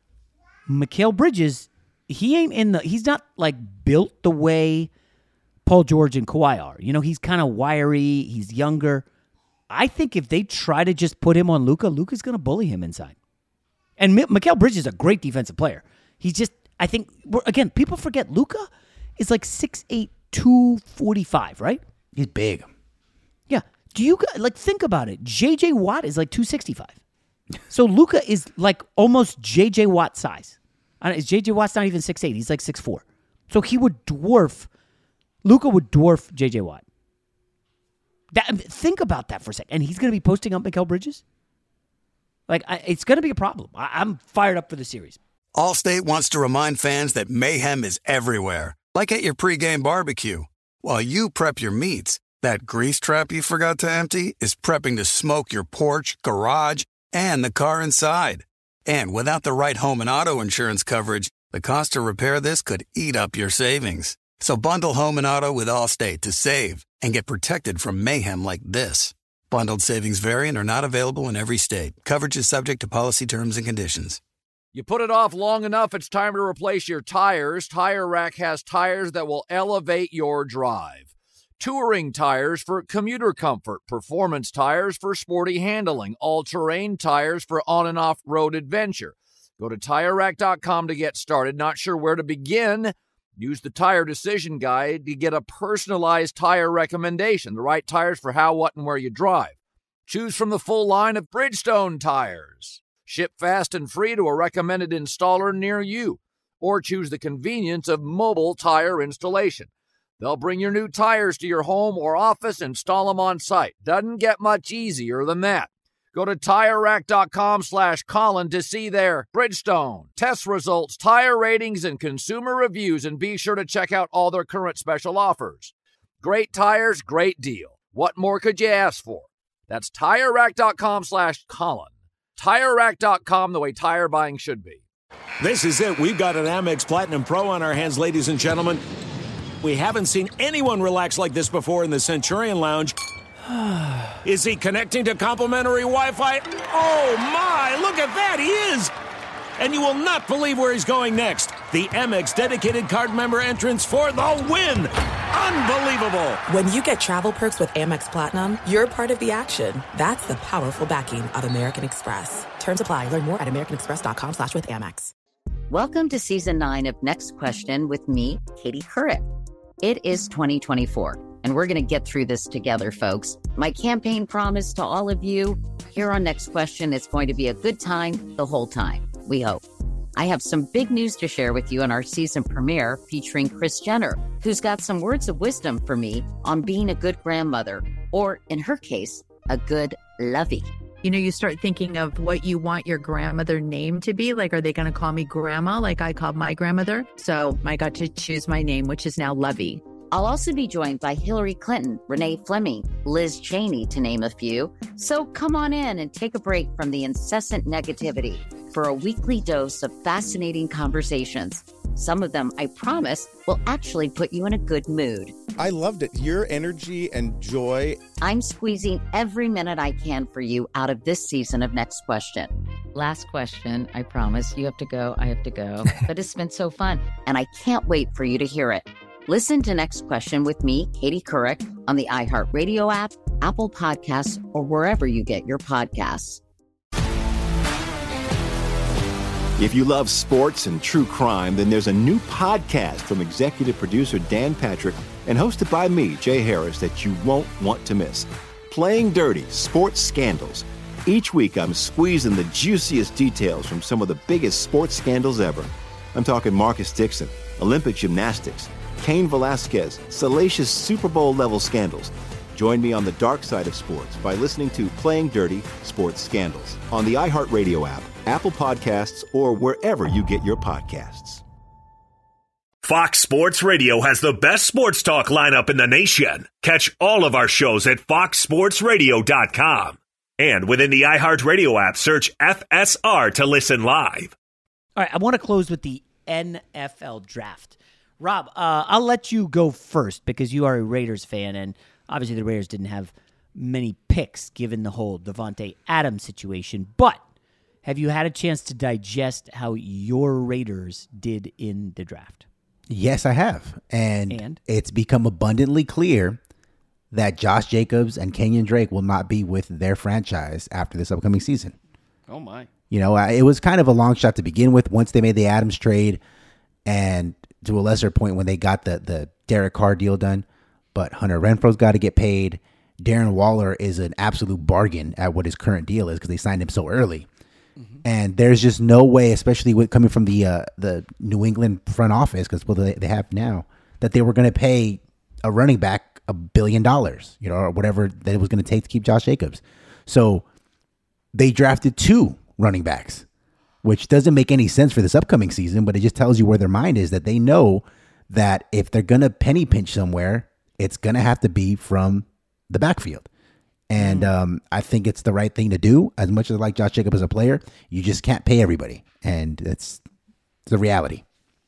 Mikal Bridges, he ain't in the, he's not like built the way Paul George and Kawhi are. You know, he's kind of wiry, he's younger. I think if they try to just put him on Luka, Luka's going to bully him inside. And M- Mikal Bridges is a great defensive player. He's just, I think, again, people forget Luka is like six eight, two forty-five, right? He's big. Yeah. Do you, like, think about it. J J Watt is like two sixty-five. So Luka is like almost J J Watt size. I don't, is J J Watt's not even six eight. He's like six four. So he would dwarf, Luka would dwarf J J Watt. That, think about that for a second. And he's going to be posting up Mikal Bridges? Like, I, it's going to be a problem. I, I'm fired up for the series. Allstate wants to remind fans that mayhem is everywhere, like at your pregame barbecue. While you prep your meats, that grease trap you forgot to empty is prepping to smoke your porch, garage, and the car inside. And without the right home and auto insurance coverage, the cost to repair this could eat up your savings. So bundle home and auto with Allstate to save and get protected from mayhem like this. Bundled savings vary and are not available in every state. Coverage is subject to policy terms and conditions. You put it off long enough, it's time to replace your tires. Tire Rack has tires that will elevate your drive. Touring tires for commuter comfort, performance tires for sporty handling, all-terrain tires for on- and off-road adventure. Go to Tire Rack dot com to get started. Not sure where to begin? Use the Tire Decision Guide to get a personalized tire recommendation, the right tires for how, what, and where you drive. Choose from the full line of Bridgestone tires. Ship fast and free to a recommended installer near you. Or choose the convenience of mobile tire installation. They'll bring your new tires to your home or office and install them on site. Doesn't get much easier than that. Go to TireRack.com slash Colin to see their Bridgestone, test results, tire ratings, and consumer reviews, and be sure to check out all their current special offers. Great tires, great deal. What more could you ask for? That's TireRack.com slash Colin. TireRack dot com, the way tire buying should be. This is it. We've got an Amex Platinum Pro on our hands, ladies and gentlemen. We haven't seen anyone relax like this before in the Centurion Lounge. Is he connecting to complimentary Wi-Fi? Oh, my! Look at that! He is! And you will not believe where he's going next. The Amex dedicated card member entrance for the win! Unbelievable! When you get travel perks with Amex Platinum, you're part of the action. That's the powerful backing of American Express. Terms apply. Learn more at americanexpress.com slash with Amex. Welcome to season nine of Next Question with me, Katie Couric. It is twenty twenty-four, and we're going to get through this together, folks. My campaign promise to all of you here on Next Question, it's going to be a good time the whole time, we hope. I have some big news to share with you in our season premiere featuring Kris Jenner, who's got some words of wisdom for me on being a good grandmother, or in her case, a good lovey. You know, you start thinking of what you want your grandmother name to be. Like, are they going to call me grandma like I called my grandmother? So I got to choose my name, which is now Lovey. I'll also be joined by Hillary Clinton, Renee Fleming, Liz Cheney, to name a few. So come on in and take a break from the incessant negativity for a weekly dose of fascinating conversations. Some of them, I promise, will actually put you in a good mood. I loved it. Your energy and joy. I'm squeezing every minute I can for you out of this season of Next Question. Last question, I promise. You have to go, I have to go. But it's been so fun, and I can't wait for you to hear it. Listen to Next Question with me, Katie Couric, on the iHeartRadio app, Apple Podcasts, or wherever you get your podcasts. If you love sports and true crime, then there's a new podcast from executive producer Dan Patrick and hosted by me, Jay Harris, that you won't want to miss. Playing Dirty: Sports Scandals. Each week, I'm squeezing the juiciest details from some of the biggest sports scandals ever. I'm talking Marcus Dixon, Olympic gymnastics, Cain Velasquez, salacious Super Bowl-level scandals. Join me on the dark side of sports by listening to Playing Dirty: Sports Scandals on the iHeartRadio app, Apple Podcasts, or wherever you get your podcasts. Fox Sports Radio has the best sports talk lineup in the nation. Catch all of our shows at fox sports radio dot com. And within the iHeartRadio app, search F S R to listen live. All right, I want to close with the N F L draft. Rob, uh, I'll let you go first because you are a Raiders fan, and obviously the Raiders didn't have many picks given the whole Devontae Adams situation. But have you had a chance to digest how your Raiders did in the draft? Yes, I have. And, and? it's become abundantly clear that Josh Jacobs and Kenyon Drake will not be with their franchise after this upcoming season. Oh, my. You know, it was kind of a long shot to begin with once they made the Adams trade and to a lesser point when they got the, the Derek Carr deal done. But Hunter Renfro's got to get paid. Darren Waller is an absolute bargain at what his current deal is because they signed him so early. Mm-hmm. And there's just no way, especially with coming from the uh, the New England front office, because what they, they have now, that they were going to pay a running back a billion dollars, you know, or whatever that it was going to take to keep Josh Jacobs. So they drafted two running backs, which doesn't make any sense for this upcoming season, but it just tells you where their mind is, that they know that if they're going to penny pinch somewhere, it's going to have to be from the backfield. And um, I think it's the right thing to do. As much as I like Josh Jacobs as a player, you just can't pay everybody. And it's the reality.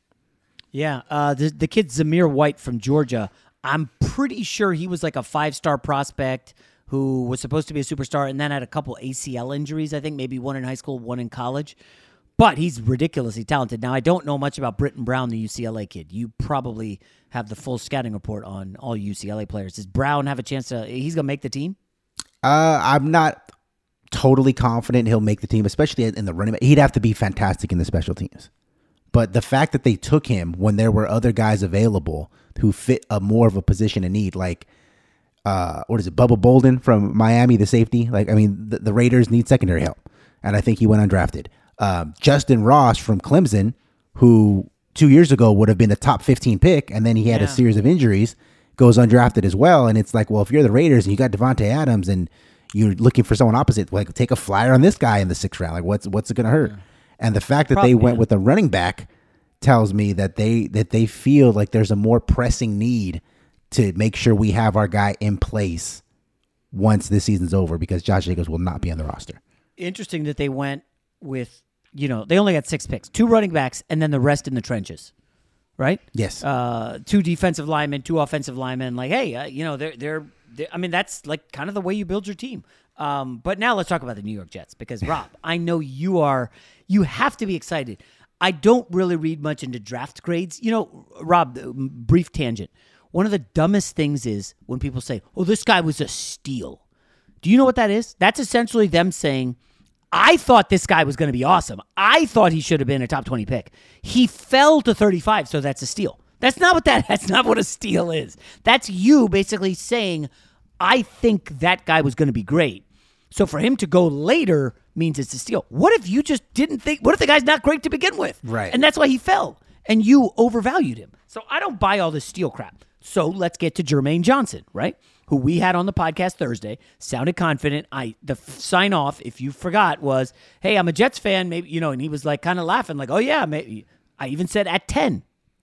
Yeah. Uh, the, the kid Zamir White from Georgia, I'm pretty sure he was like a five-star prospect who was supposed to be a superstar and then had a couple A C L injuries, I think, maybe one in high school, one in college. But he's ridiculously talented. Now, I don't know much about Britton Brown, the U C L A kid. You probably have the full scouting report on all U C L A players. Does Brown have a chance to – he's going to make the team? Uh, I'm not totally confident he'll make the team, especially in the running back. He'd have to be fantastic in the special teams. But the fact that they took him when there were other guys available who fit a more of a position in need, like uh, what is it, Bubba Bolden from Miami, the safety. Like, I mean, the, the Raiders need secondary help, and I think he went undrafted. Um, Justin Ross from Clemson, who two years ago would have been a top fifteen pick, and then he had yeah. a series of injuries, goes undrafted as well. And it's like, well, if you're the Raiders and you got Devontae Adams and you're looking for someone opposite, like take a flyer on this guy in the sixth round. Like what's what's it going to hurt? Yeah. And the fact that Probably, they went yeah. with a running back tells me that they that they feel like there's a more pressing need to make sure we have our guy in place once this season's over, because Josh Jacobs will not be on the roster. Interesting that they went with, you know, they only got six picks, two running backs, and then the rest in the trenches, right? Yes. Uh, two defensive linemen, two offensive linemen. Like, hey, uh, you know, they're, they're they're. I mean, that's like kind of the way you build your team. Um, but now let's talk about the New York Jets, because Rob, I know you are. You have to be excited. I don't really read much into draft grades. You know, Rob, brief tangent. One of the dumbest things is when people say, oh, this guy was a steal. Do you know what that is? That's essentially them saying, I thought this guy was going to be awesome. I thought he should have been a top twenty pick. He fell to thirty-five, so that's a steal. That's not what that, that's not what a steal is. That's you basically saying, I think that guy was going to be great. So for him to go later means it's a steal. What if you just didn't think, what if the guy's not great to begin with? Right. And that's why he fell, and you overvalued him. So I don't buy all this steal crap. So let's get to Jermaine Johnson, right? Who we had on the podcast Thursday, sounded confident. I the f- sign off, if you forgot, was, hey, I'm a Jets fan, maybe, you know, and he was like kind of laughing, like, oh yeah, maybe. I even said at ten.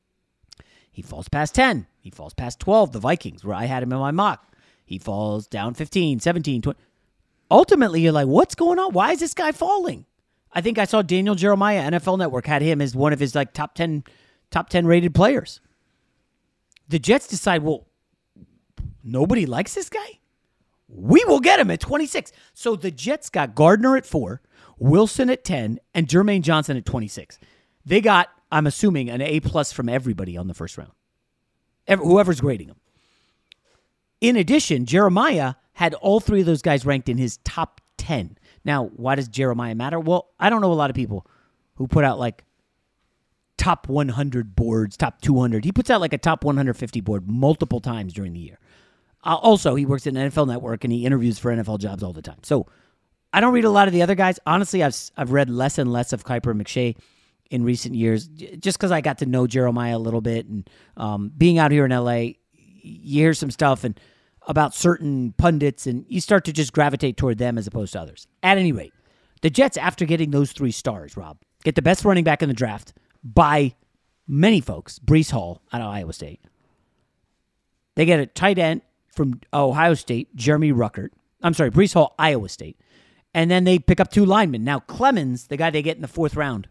He falls past ten. He falls past twelve, the Vikings, where I had him in my mock. He falls down fifteen, seventeen, twenty. Ultimately, you're like, what's going on? Why is this guy falling? I think I saw Daniel Jeremiah, N F L Network, had him as one of his like top ten, top ten rated players. The Jets decide, well, nobody likes this guy? We will get him at twenty-six. So the Jets got Gardner at four, Wilson at ten, and Jermaine Johnson at twenty-six. They got, I'm assuming, an A-plus from everybody on the first round. Every, whoever's grading them. In addition, Jeremiah had all three of those guys ranked in his top ten. Now, why does Jeremiah matter? Well, I don't know a lot of people who put out like top one hundred boards, top two hundred. He puts out like a top one hundred fifty board multiple times during the year. Uh, also, he works at an N F L Network, and he interviews for N F L jobs all the time. So I don't read a lot of the other guys. Honestly, I've I've read less and less of Kuiper and McShay in recent years, just because I got to know Jeremiah a little bit. And um, being out here in L A, you hear some stuff and about certain pundits, and you start to just gravitate toward them as opposed to others. At any rate, the Jets, after getting those three stars, Rob, get the best running back in the draft by many folks, Breece Hall out of Iowa State. They get a tight end from Ohio State, Jeremy Ruckert. I'm sorry, Breece Hall, Iowa State. And then they pick up two linemen. Now, Clemens, the guy they get in the fourth round,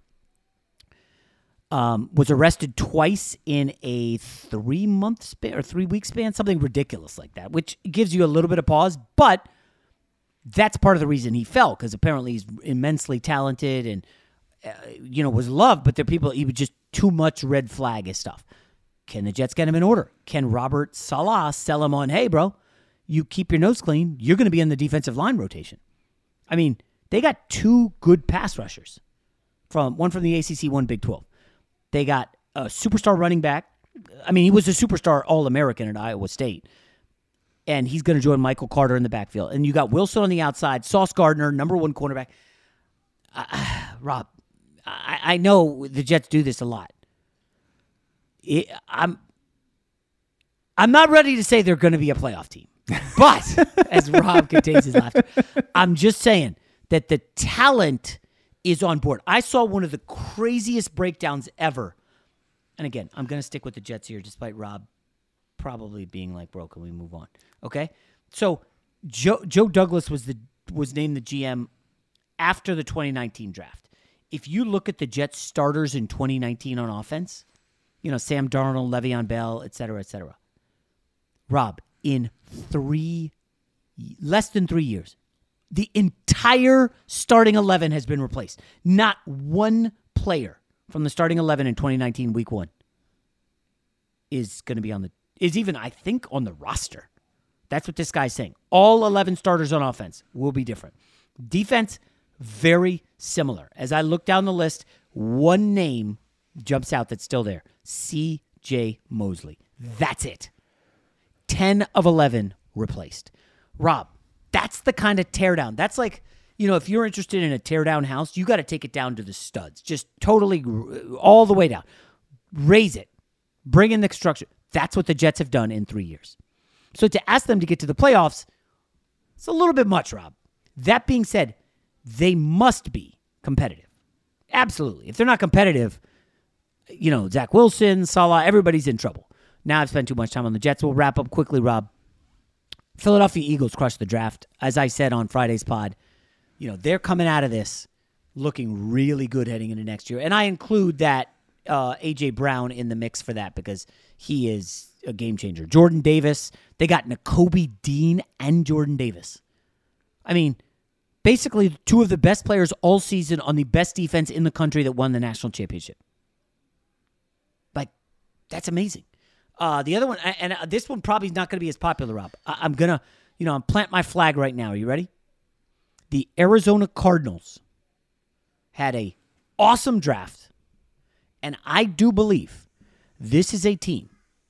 um, was arrested twice in a three-month span or three-week span, something ridiculous like that, which gives you a little bit of pause. But that's part of the reason he fell, because apparently he's immensely talented and Uh, you know, was loved, but there are people, he was just too much red flag and stuff. Can the Jets get him in order? Can Robert Saleh sell him on, hey, bro, you keep your nose clean, you're going to be in the defensive line rotation? I mean, they got two good pass rushers, from one from the A C C, one Big twelve. They got a superstar running back. I mean, he was a superstar All-American at Iowa State, and he's going to join Michael Carter in the backfield. And you got Wilson on the outside, Sauce Gardner, number one cornerback. Uh, Rob, I, I know the Jets do this a lot. It, I'm I'm not ready to say they're going to be a playoff team. But, as Rob contains his laughter, I'm just saying that the talent is on board. I saw one of the craziest breakdowns ever. And again, I'm going to stick with the Jets here, despite Rob probably being like, bro, can we move on? Okay? So, Joe, Joe Douglas was the was named the G M after the twenty nineteen draft. If you look at the Jets starters in twenty nineteen on offense, you know, Sam Darnold, Le'Veon Bell, et cetera, et cetera. Rob, in three, less than three years, the entire starting eleven has been replaced. Not one player from the starting eleven in twenty nineteen week one is going to be on the, is even, I think, on the roster. That's what this guy's saying. All eleven starters on offense will be different. Defense, very similar. As I look down the list, one name jumps out that's still there. C J Mosley. That's it. ten of eleven replaced. Rob, that's the kind of teardown. That's like, you know, if you're interested in a teardown house, you got to take it down to the studs. Just totally all the way down. raise it, bring in the structure. That's what the Jets have done in three years. So to ask them to get to the playoffs, it's a little bit much, Rob. That being said, they must be competitive. Absolutely. If they're not competitive, you know, Zach Wilson, Salah, everybody's in trouble. Now I've spent too much time on the Jets. We'll wrap up quickly, Rob. Philadelphia Eagles crushed the draft. As I said on Friday's pod, you know, they're coming out of this looking really good heading into next year. And I include that uh, A J. Brown in the mix for that because he is a game changer. Jordan Davis, they got Nakobe Dean and Jordan Davis. I mean, basically two of the best players all season on the best defense in the country that won the national championship. Like, that's amazing. Uh, the other one, and this one probably is not going to be as popular, Rob. I, I'm going to, you know, I'm plant my flag right now. Are you ready? The Arizona Cardinals had a awesome draft, and I do believe this is a team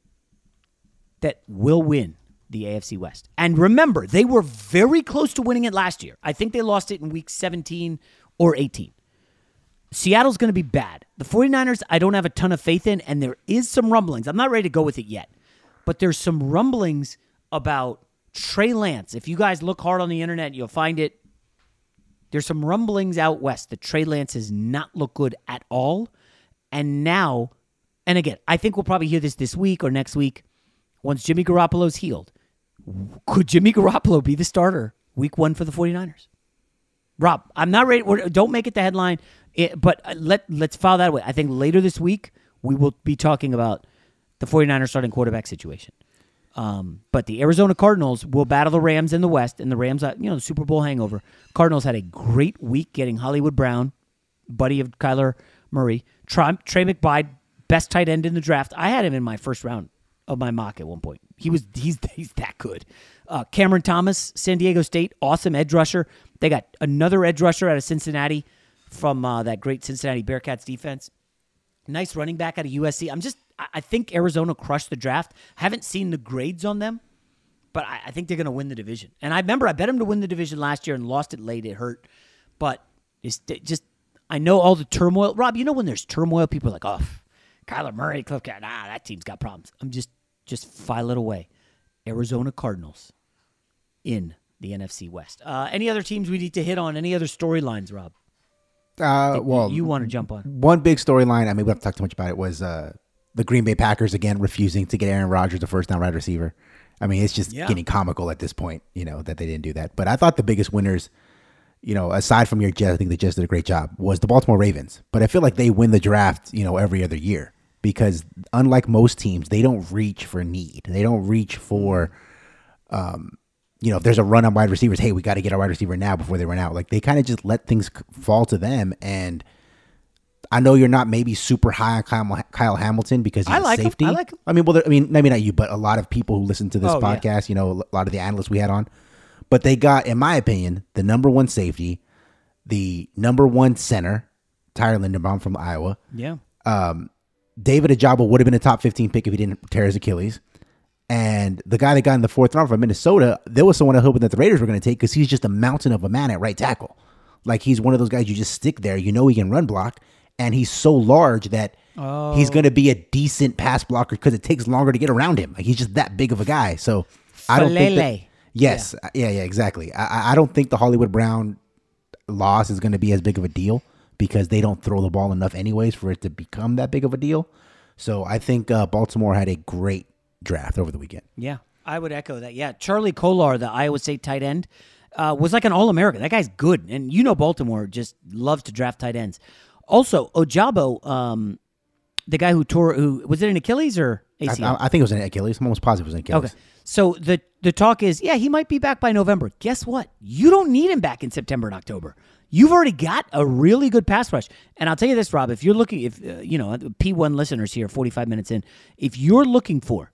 that will win the A F C West. And remember, they were very close to winning it last year. I think they lost it in week seventeen or eighteen. Seattle's going to be bad. The 49ers, I don't have a ton of faith in, and there is some rumblings. I'm not ready to go with it yet, but there's some rumblings about Trey Lance. If you guys look hard on the internet, you'll find it. There's some rumblings out west that Trey Lance has not looked good at all. And now, and again, I think we'll probably hear this this week or next week once Jimmy Garoppolo's healed. Could Jimmy Garoppolo be the starter week one for the 49ers? Rob, I'm not ready. Don't make it the headline, it, but let, let's file that away. I think later this week, we will be talking about the 49ers starting quarterback situation. Um, but the Arizona Cardinals will battle the Rams in the West, and the Rams, you know, the Super Bowl hangover. Cardinals had a great week getting Hollywood Brown, buddy of Kyler Murray. Trey, Trey McBride, best tight end in the draft. I had him in my first round of my mock at one point. He was he's he's that good. Uh, Cameron Thomas, San Diego State, awesome edge rusher. They got another edge rusher out of Cincinnati from uh, that great Cincinnati Bearcats defense. Nice running back out of U S C. I'm just, I think Arizona crushed the draft. Haven't seen the grades on them, but I, I think they're going to win the division. And I remember I bet them to win the division last year and lost it late. It hurt, but it's it just, I know all the turmoil. Rob, you know when there's turmoil, people are like, oh, Kyler Murray, Cliff Cat, nah, that team's got problems. I'm just, just file it away. Arizona Cardinals in the N F C West. Uh, any other teams we need to hit on? Any other storylines, Rob? Uh, well, you want to jump on one big storyline. I mean, we don't have to talk too much about it. Was uh, the Green Bay Packers again refusing to get Aaron Rodgers a first down wide receiver? I mean, it's just yeah. getting comical at this point, you know, that they didn't do that. But I thought the biggest winners, you know, aside from your Jets, I think the Jets did a great job, was the Baltimore Ravens. But I feel like they win the draft, you know, every other year because unlike most teams, they don't reach for need. They don't reach for, um, you know, if there's a run on wide receivers, hey, we got to get our wide receiver now before they run out. Like they kind of just let things fall to them. And I know you're not maybe super high on Kyle, Kyle Hamilton because he's I like a safety. Him. I like him. I mean, well, I mean, maybe not you, but a lot of people who listen to this oh, podcast, yeah. you know, a lot of the analysts we had on, but they got, in my opinion, the number one safety, the number one center, Tyler Linderbaum from Iowa. Yeah. Um, David Ojabo would have been a top fifteen pick if he didn't tear his Achilles. And the guy that got in the fourth round from Minnesota, there was someone I hoping that the Raiders were going to take because he's just a mountain of a man at right tackle. Like he's one of those guys you just stick there. You know he can run block, and he's so large that oh. he's going to be a decent pass blocker because it takes longer to get around him. Like he's just that big of a guy. So I don't think that, yes, yeah. yeah, yeah, exactly. I, I don't think the Hollywood Brown loss is going to be as big of a deal because they don't throw the ball enough anyways for it to become that big of a deal. So I think uh, Baltimore had a great draft over the weekend. Yeah, I would echo that. Yeah, Charlie Kolar, the Iowa State tight end, uh, was like an All-American. That guy's good. And you know Baltimore just loves to draft tight ends. Also, Ojabo, um, the guy who tore, who was it an Achilles or A C L? I, I think it was an Achilles. I'm almost positive it was an Achilles. Okay. So the, the talk is, yeah, he might be back by November. Guess what? You don't need him back in September and October. You've already got a really good pass rush. And I'll tell you this, Rob, if you're looking, if uh, you know, P one listeners here, forty-five minutes in, if you're looking for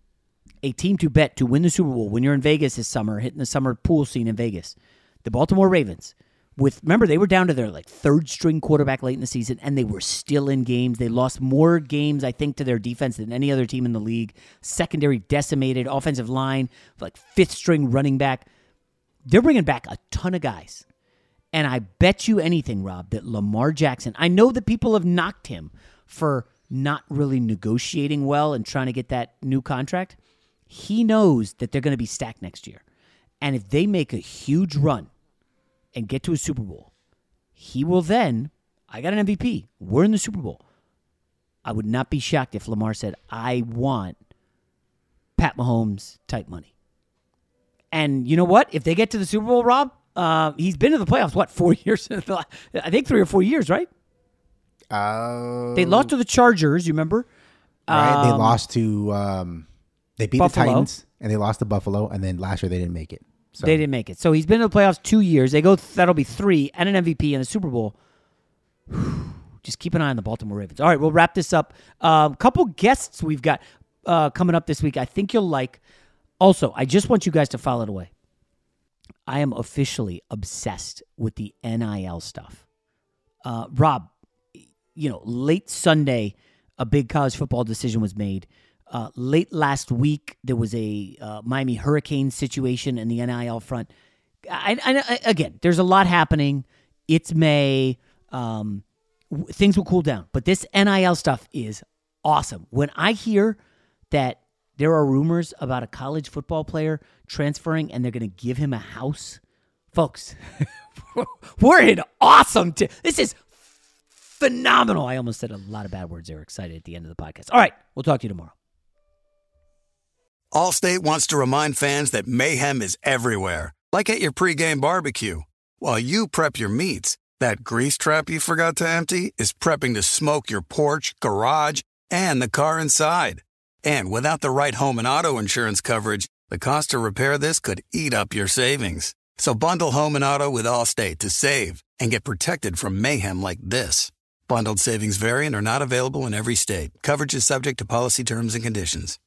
a team to bet to win the Super Bowl when you're in Vegas this summer, hitting the summer pool scene in Vegas, the Baltimore Ravens, with, remember, they were down to their like third string quarterback late in the season, and they were still in games. They lost more games, I think, to their defense than any other team in the league. Secondary decimated, offensive line, like fifth string running back. They're bringing back a ton of guys. And I bet you anything, Rob, that Lamar Jackson, I know that people have knocked him for not really negotiating well and trying to get that new contract, he knows that they're going to be stacked next year. And if they make a huge run and get to a Super Bowl, he will then, I got an M V P. We're in the Super Bowl. I would not be shocked if Lamar said, I want Pat Mahomes type money. And you know what? If they get to the Super Bowl, Rob, uh, he's been to the playoffs, what, four years? I think three or four years, right? Uh, they lost to the Chargers, you remember? Right, um, they lost to, um, they beat Buffalo. the Titans, and they lost to Buffalo, and then last year they didn't make it. So. They didn't make it. So he's been to the playoffs two years. They go, that'll be three, and an M V P and a Super Bowl. Just keep an eye on the Baltimore Ravens. All right, we'll wrap this up. A um, couple guests we've got uh, coming up this week I think you'll like. Also, I just want you guys to file it away. I am officially obsessed with the N I L stuff. Uh, Rob, you know, late Sunday, a big college football decision was made. Uh, late last week, there was a uh, Miami Hurricane situation in the N I L front. I, I, I, again, there's a lot happening. It's May. Um, w- things will cool down. But this N I L stuff is awesome. When I hear that there are rumors about a college football player transferring and they're going to give him a house, folks, we're in awesome. T- this is phenomenal. I almost said a lot of bad words. They were excited at the end of the podcast. All right, we'll talk to you tomorrow. Allstate wants to remind fans that mayhem is everywhere, like at your pregame barbecue. While you prep your meats, that grease trap you forgot to empty is prepping to smoke your porch, garage, and the car inside. And without the right home and auto insurance coverage, the cost to repair this could eat up your savings. So bundle home and auto with Allstate to save and get protected from mayhem like this. Bundled savings vary and are not available in every state. Coverage is subject to policy terms and conditions.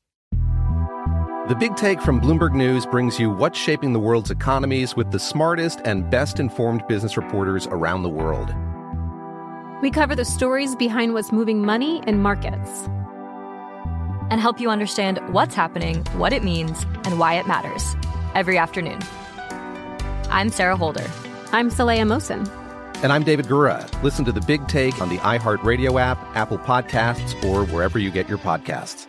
The Big Take from Bloomberg News brings you what's shaping the world's economies with the smartest and best-informed business reporters around the world. We cover the stories behind what's moving money and markets. And help you understand what's happening, what it means, and why it matters every afternoon. I'm Sarah Holder. I'm Saleha Mohsin. And I'm David Gura. Listen to The Big Take on the iHeartRadio app, Apple Podcasts, or wherever you get your podcasts.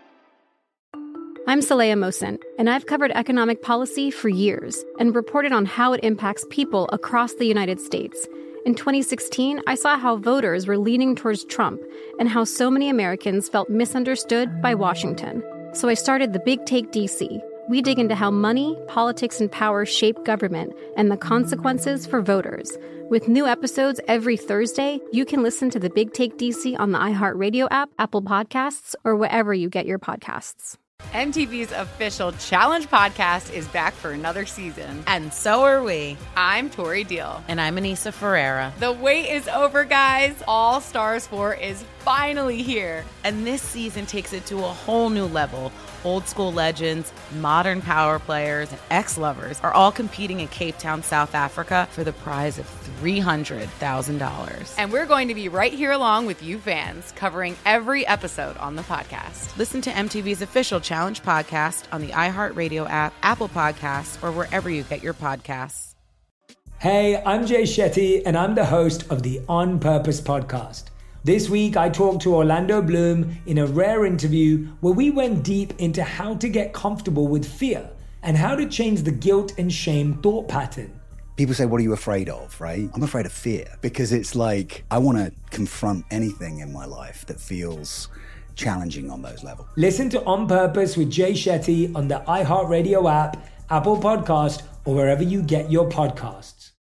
I'm Saleha Mohsin, and I've covered economic policy for years and reported on how it impacts people across the United States. In twenty sixteen, I saw how voters were leaning towards Trump and how so many Americans felt misunderstood by Washington. So I started The Big Take D C. We dig into how money, politics, and power shape government and the consequences for voters. With new episodes every Thursday, you can listen to The Big Take D C on the iHeartRadio app, Apple Podcasts, or wherever you get your podcasts. M T V's official Challenge podcast is back for another season. And so are we. I'm Tori Deal. And I'm Anissa Ferreira. The wait is over, guys. All Stars four is finally here. And this season takes it to a whole new level. Old school legends, modern power players, and ex-lovers are all competing in Cape Town, South Africa for the prize of three hundred thousand dollars. And we're going to be right here along with you fans, covering every episode on the podcast. Listen to M T V's official Challenge podcast on the iHeartRadio app, Apple Podcasts, or wherever you get your podcasts. Hey, I'm Jay Shetty, and I'm the host of the On Purpose podcast. This week, I talked to Orlando Bloom in a rare interview where we went deep into how to get comfortable with fear and how to change the guilt and shame thought pattern. People say, what are you afraid of, right? I'm afraid of fear because it's like I want to confront anything in my life that feels challenging on those levels. Listen to On Purpose with Jay Shetty on the iHeartRadio app, Apple Podcast, or wherever you get your podcasts.